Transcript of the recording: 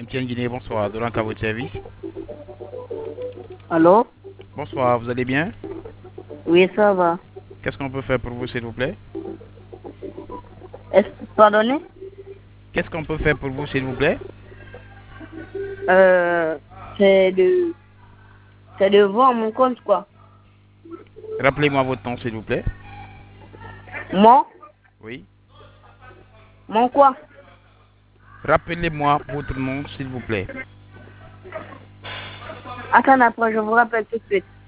MTN Guinée, bonsoir. Dolank à votre service. Allô? Bonsoir, vous allez bien? Oui, ça va. Qu'est-ce qu'on peut faire pour vous, s'il vous plaît? Pardonnez? Qu'est-ce qu'on peut faire pour vous, s'il vous plaît? Euh, c'est de, c'est de voir mon compte, quoi. Rappelez-moi votre nom, s'il vous plaît. Mon, Oui. mon quoi? Rappelez-moi votre nom, s'il vous plaît. Attends, après, je vous rappelle tout de suite.